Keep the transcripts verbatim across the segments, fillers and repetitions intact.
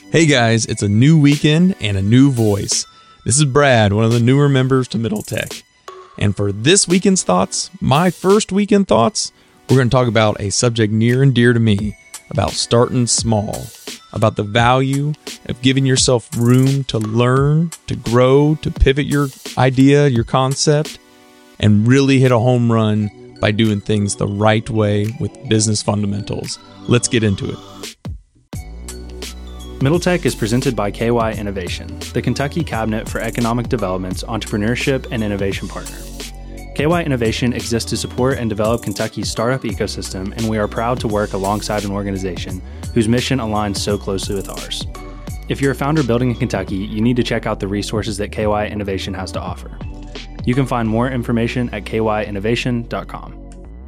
Hey guys, it's a new weekend and a new voice. This is Brad, one of the newer members to Middle Tech. And for this weekend's thoughts, my first weekend thoughts, we're going to talk about a subject near and dear to me, about starting small, about the value of giving yourself room to learn, to grow, to pivot your idea, your concept, and really hit a home run by doing things the right way with business fundamentals. Let's get into it. Middle Tech is presented by K Y Innovation, the Kentucky Cabinet for Economic Development's entrepreneurship and innovation partner. K Y Innovation exists to support and develop Kentucky's startup ecosystem, and we are proud to work alongside an organization whose mission aligns so closely with ours. If you're a founder building in Kentucky, you need to check out the resources that K Y Innovation has to offer. You can find more information at k y innovation dot com.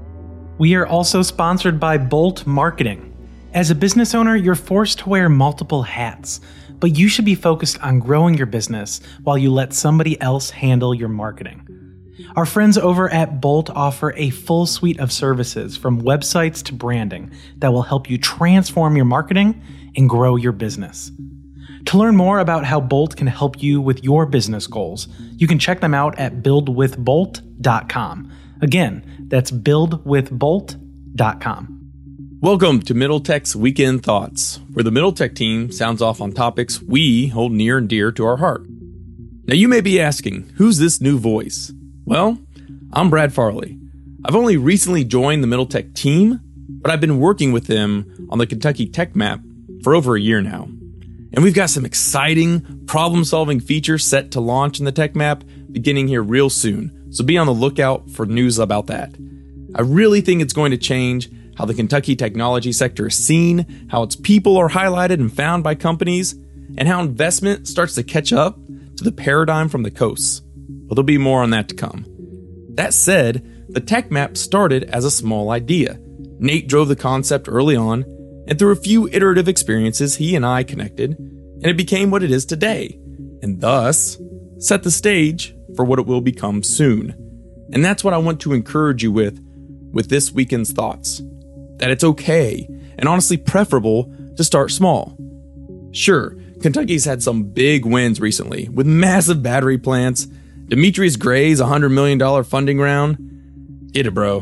We are also sponsored by Bolt Marketing. As a business owner, you're forced to wear multiple hats, but you should be focused on growing your business while you let somebody else handle your marketing. Our friends over at Bolt offer a full suite of services from websites to branding that will help you transform your marketing and grow your business. To learn more about how Bolt can help you with your business goals, you can check them out at build with bolt dot com. Again, that's build with bolt dot com. Welcome to Middle Tech's Weekend Thoughts, where the Middle Tech team sounds off on topics we hold near and dear to our heart. Now you may be asking, who's this new voice? Well, I'm Brad Farley. I've only recently joined the Middle Tech team, but I've been working with them on the Kentucky Tech Map for over a year now. And we've got some exciting problem-solving features set to launch in the Tech Map beginning here real soon, so be on the lookout for news about that. I really think it's going to change how the Kentucky technology sector is seen, how its people are highlighted and found by companies, and how investment starts to catch up to the paradigm from the coasts. Well, there'll be more on that to come. That said, the Tech Map started as a small idea. Nate drove the concept early on, and through a few iterative experiences, he and I connected, and it became what it is today, and thus set the stage for what it will become soon. And that's what I want to encourage you with, with this weekend's thoughts. That it's okay, and honestly preferable, to start small. Sure, Kentucky's had some big wins recently, with massive battery plants, Demetrius Gray's one hundred million dollars funding round. Get it, bro.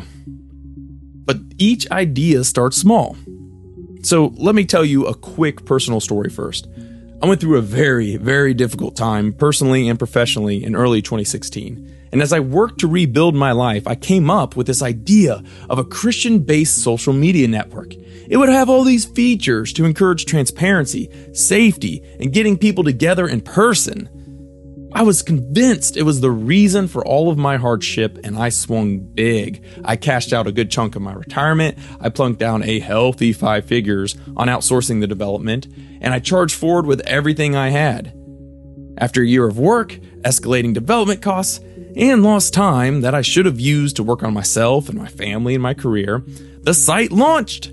But each idea starts small. So let me tell you a quick personal story first. I went through a very, very difficult time, personally and professionally, in early twenty sixteen. And as I worked to rebuild my life, I came up with this idea of a Christian-based social media network. It would have all these features to encourage transparency, safety, and getting people together in person. I was convinced it was the reason for all of my hardship, and I swung big. I cashed out a good chunk of my retirement, I plunked down a healthy five figures on outsourcing the development, and I charged forward with everything I had. After a year of work, escalating development costs, and lost time that I should have used to work on myself and my family and my career, the site launched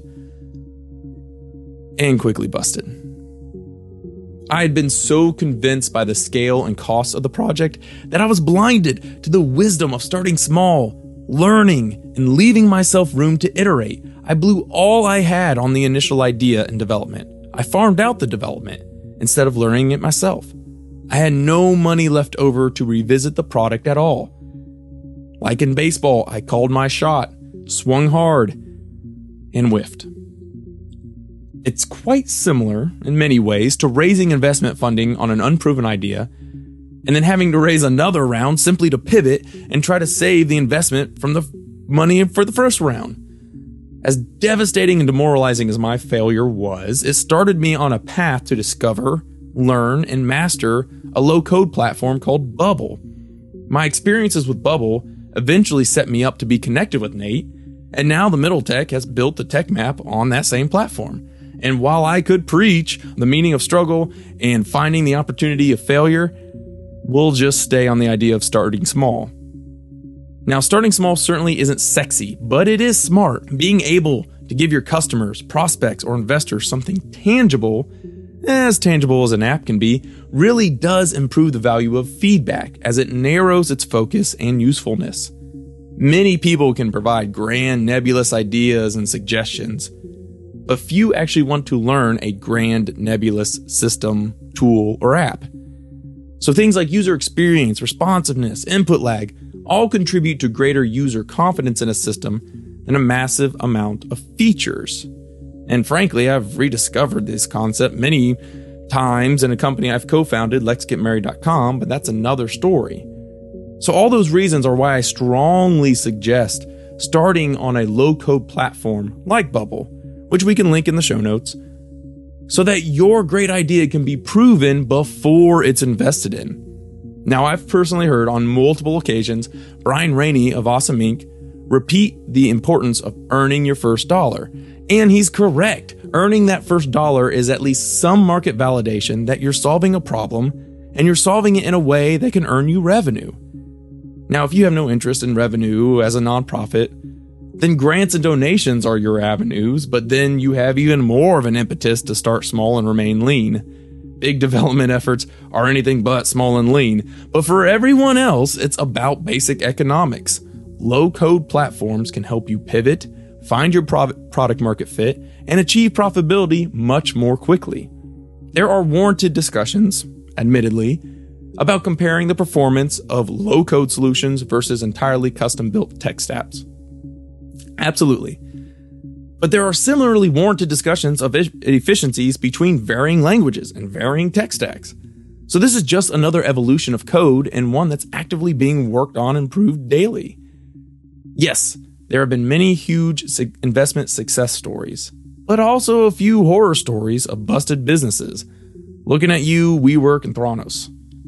and quickly busted. I had been so convinced by the scale and cost of the project that I was blinded to the wisdom of starting small, learning, and leaving myself room to iterate. I blew all I had on the initial idea and development. I farmed out the development instead of learning it myself. I had no money left over to revisit the product at all. Like in baseball, I called my shot, swung hard, and whiffed. It's quite similar in many ways to raising investment funding on an unproven idea and then having to raise another round simply to pivot and try to save the investment from the money for the first round. As devastating and demoralizing as my failure was, it started me on a path to discover, learn, and master a low-code platform called Bubble. My experiences with Bubble eventually set me up to be connected with Nate, and now the Middle Tech has built the Tech Map on that same platform. And while I could preach the meaning of struggle and finding the opportunity of failure, we'll just stay on the idea of starting small. Now, starting small certainly isn't sexy, but it is smart. Being able to give your customers, prospects, or investors something tangible, as tangible as an app can be, really does improve the value of feedback as it narrows its focus and usefulness. Many people can provide grand, nebulous ideas and suggestions, but few actually want to learn a grand, nebulous system, tool, or app. So things like user experience, responsiveness, input lag, all contribute to greater user confidence in a system than a massive amount of features. And frankly, I've rediscovered this concept many times in a company I've co-founded, Let's Get Married dot com, but that's another story. So all those reasons are why I strongly suggest starting on a low-code platform like Bubble, which we can link in the show notes, so that your great idea can be proven before it's invested in. Now, I've personally heard on multiple occasions Brian Rainey of Awesome Incorporated repeat the importance of earning your first dollar. And he's correct. Earning that first dollar is at least some market validation that you're solving a problem and you're solving it in a way that can earn you revenue. Now, if you have no interest in revenue as a nonprofit, then grants and donations are your avenues, but then you have even more of an impetus to start small and remain lean. Big development efforts are anything but small and lean, but for everyone else, it's about basic economics. Low-code platforms can help you pivot, find your product market fit, and achieve profitability much more quickly. There are warranted discussions, admittedly, about comparing the performance of low-code solutions versus entirely custom-built tech stacks. Absolutely. But there are similarly warranted discussions of efficiencies between varying languages and varying tech stacks. So this is just another evolution of code and one that's actively being worked on and improved daily. Yes, there have been many huge investment success stories, but also a few horror stories of busted businesses. Looking at you, WeWork, and Theranos.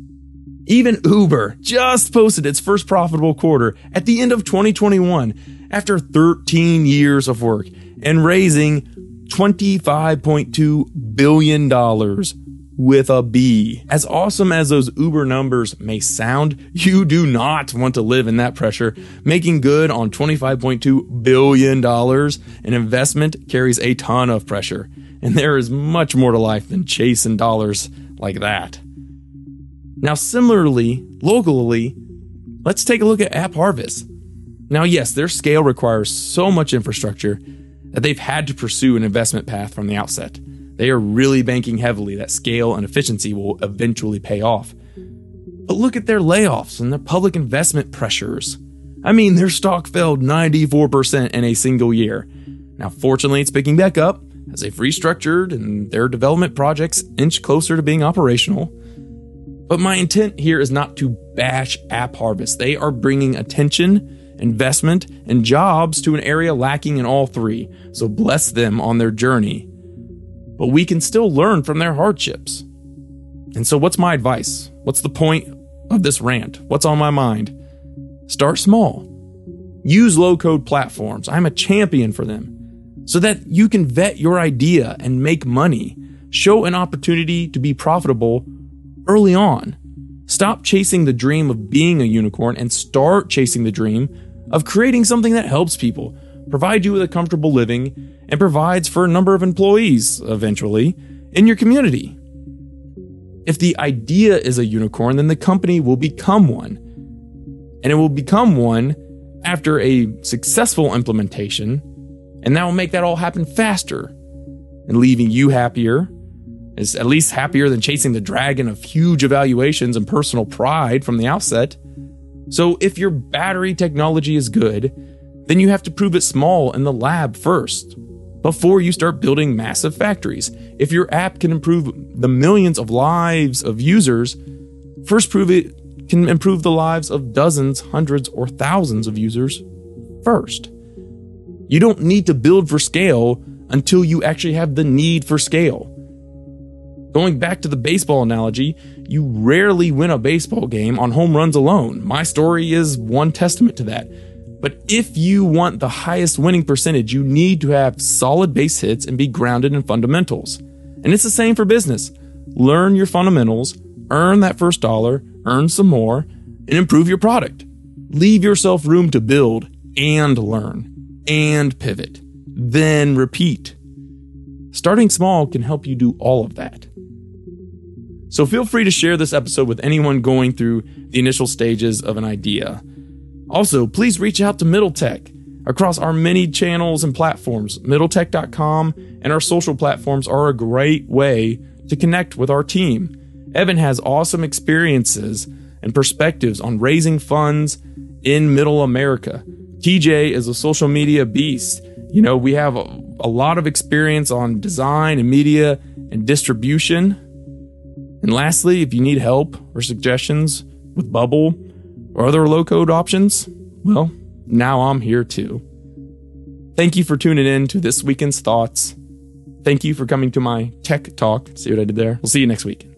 Even Uber just posted its first profitable quarter at the end of twenty twenty-one after thirteen years of work and raising twenty-five point two billion dollars with a B. As awesome as those Uber numbers may sound, you do not want to live in that pressure. Making good on twenty-five point two billion dollars in investment carries a ton of pressure, and there is much more to life than chasing dollars like that. Now, similarly, locally, let's take a look at AppHarvest. Now, yes, their scale requires so much infrastructure that they've had to pursue an investment path from the outset. They are really banking heavily that scale and efficiency will eventually pay off. But look at their layoffs and their public investment pressures. I mean, their stock fell ninety-four percent in a single year. Now, fortunately, it's picking back up as they've restructured and their development projects inch closer to being operational. But my intent here is not to bash AppHarvest. They are bringing attention, investment, and jobs to an area lacking in all three, so bless them on their journey. But we can still learn from their hardships. And so what's my advice? What's the point of this rant? What's on my mind? Start small. Use low-code platforms. I'm a champion for them. So that you can vet your idea and make money. Show an opportunity to be profitable early on. Stop chasing the dream of being a unicorn and start chasing the dream of creating something that helps people, provide you with a comfortable living, and provides for a number of employees, eventually, in your community. If the idea is a unicorn, then the company will become one. And it will become one after a successful implementation, and that will make that all happen faster, and leaving you happier, is at least happier than chasing the dragon of huge evaluations and personal pride from the outset. So if your battery technology is good, then you have to prove it small in the lab first, before you start building massive factories. If your app can improve the millions of lives of users, first prove it can improve the lives of dozens, hundreds, or thousands of users first. You don't need to build for scale until you actually have the need for scale. Going back to the baseball analogy, you rarely win a baseball game on home runs alone. My story is one testament to that. But if you want the highest winning percentage, you need to have solid base hits and be grounded in fundamentals. And it's the same for business. Learn your fundamentals, earn that first dollar, earn some more, and improve your product. Leave yourself room to build and learn and pivot. Then repeat. Starting small can help you do all of that. So feel free to share this episode with anyone going through the initial stages of an idea. Also, please reach out to Middle Tech. across our many channels and platforms. Middle Tech dot com and our social platforms are a great way to connect with our team. Evan has awesome experiences and perspectives on raising funds in Middle America. T J is a social media beast. You know, we have a, a lot of experience on design and media and distribution. And lastly, if you need help or suggestions with Bubble or other low-code options, well, now I'm here too. Thank you for tuning in to this weekend's thoughts. Thank you for coming to my tech talk. See what I did there? We'll see you next week.